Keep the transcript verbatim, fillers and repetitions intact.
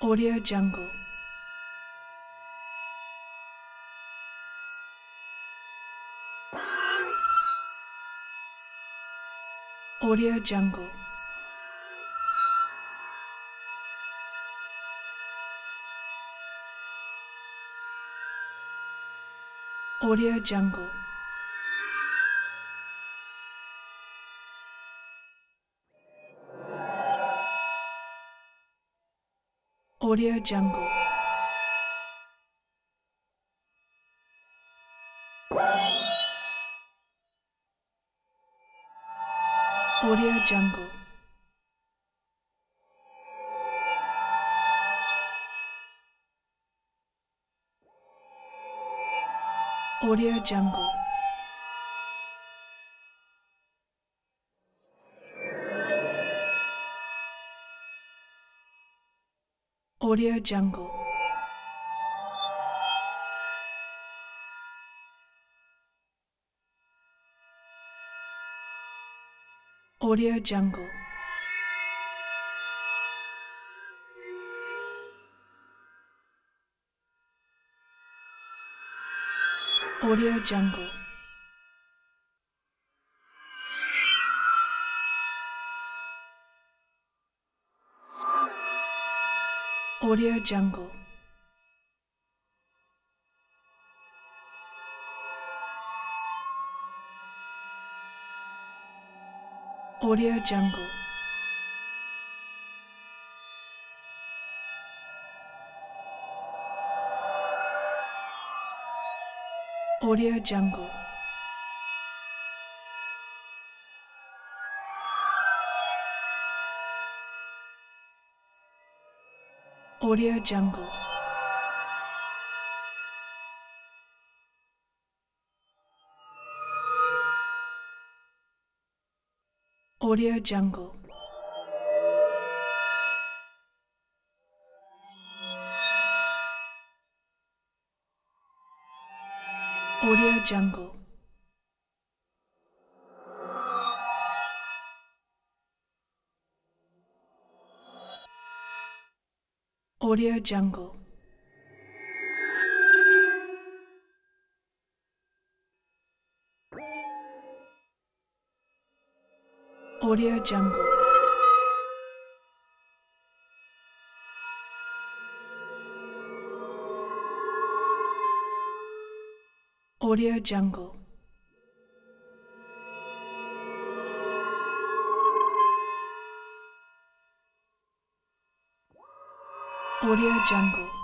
Audio Jungle. Audio Jungle. Audio Jungle. Audio Jungle. Audio Jungle. Audio Jungle. Audio Jungle. Audio Jungle. Audio Jungle. Audio Jungle. Audio Jungle. Audio Jungle. Audio Jungle. Audio Jungle. Audio Jungle. Audio Jungle. Audio Jungle. Audio Jungle. Audio Jungle.